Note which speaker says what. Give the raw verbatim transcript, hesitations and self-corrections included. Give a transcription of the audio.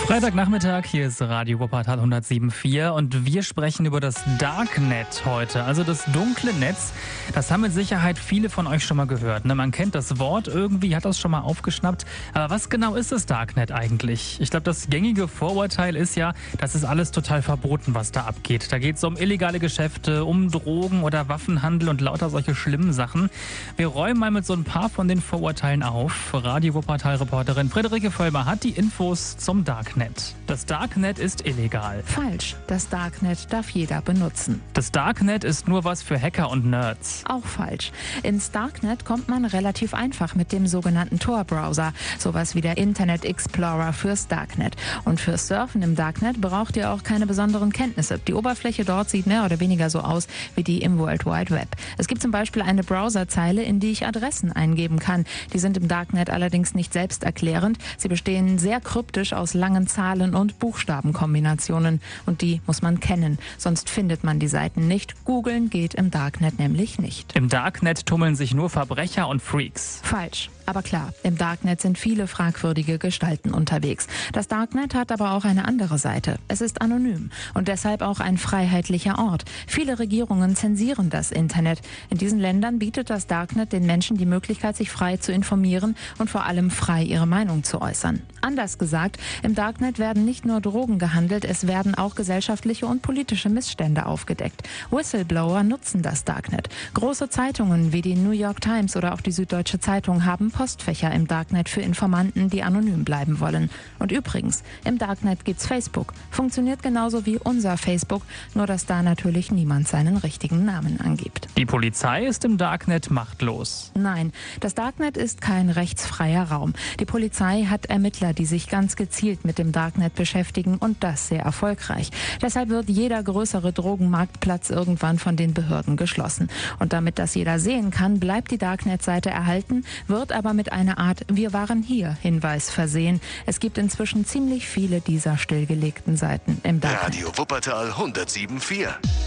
Speaker 1: Freitagnachmittag, hier ist Radio Wuppertal hundertsieben Komma vier und wir sprechen über das Darknet heute, also das dunkle Netz. Das haben mit Sicherheit viele von euch schon mal gehört. Ne? Man kennt das Wort irgendwie, hat das schon mal aufgeschnappt. Aber was genau ist das Darknet eigentlich? Ich glaube, das gängige Vorurteil ist ja, das ist alles total verboten, was da abgeht. Da geht es um illegale Geschäfte, um Drogen oder Waffenhandel und lauter solche schlimmen Sachen. Wir räumen mal mit so ein paar von den Vorurteilen auf. Radio Wuppertal-Reporterin Friederike Vollmer hat die Infos zum Darknet. Das Darknet ist illegal.
Speaker 2: Falsch. Das Darknet darf jeder benutzen.
Speaker 1: Das Darknet ist nur was für Hacker und Nerds.
Speaker 2: Auch falsch. Ins Darknet kommt man relativ einfach mit dem sogenannten Tor-Browser. Sowas wie der Internet Explorer fürs Darknet. Und fürs Surfen im Darknet braucht ihr auch keine besonderen Kenntnisse. Die Oberfläche dort sieht mehr oder weniger so aus wie die im World Wide Web. Es gibt zum Beispiel eine Browserzeile, in die ich Adressen eingeben kann. Die sind im Darknet allerdings nicht selbsterklärend. Sie bestehen sehr kryptisch aus langen Zahlen- und Buchstabenkombinationen. Und die muss man kennen, sonst findet man die Seiten nicht. Googeln geht im Darknet nämlich nicht.
Speaker 1: Im Darknet tummeln sich nur Verbrecher und Freaks.
Speaker 2: Falsch. Aber klar, im Darknet sind viele fragwürdige Gestalten unterwegs. Das Darknet hat aber auch eine andere Seite. Es ist anonym und deshalb auch ein freiheitlicher Ort. Viele Regierungen zensieren das Internet. In diesen Ländern bietet das Darknet den Menschen die Möglichkeit, sich frei zu informieren und vor allem frei ihre Meinung zu äußern. Anders gesagt, im Darknet werden nicht nur Drogen gehandelt, es werden auch gesellschaftliche und politische Missstände aufgedeckt. Whistleblower nutzen das Darknet. Große Zeitungen wie die New York Times oder auch die Süddeutsche Zeitung haben Postfächer im Darknet für Informanten, die anonym bleiben wollen. Und übrigens, im Darknet gibt's Facebook. Funktioniert genauso wie unser Facebook, nur dass da natürlich niemand seinen richtigen Namen angibt.
Speaker 1: Die Polizei ist im Darknet machtlos.
Speaker 2: Nein, das Darknet ist kein rechtsfreier Raum. Die Polizei hat Ermittler, die sich ganz gezielt mit dem Darknet beschäftigen und das sehr erfolgreich. Deshalb wird jeder größere Drogenmarktplatz irgendwann von den Behörden geschlossen. Und damit das jeder sehen kann, bleibt die Darknet-Seite erhalten, wird aber mit einer Art "Wir waren hier" Hinweis versehen. Es gibt inzwischen ziemlich viele dieser stillgelegten Seiten im Darknet.
Speaker 3: Radio Wuppertal hundertsieben Komma vier.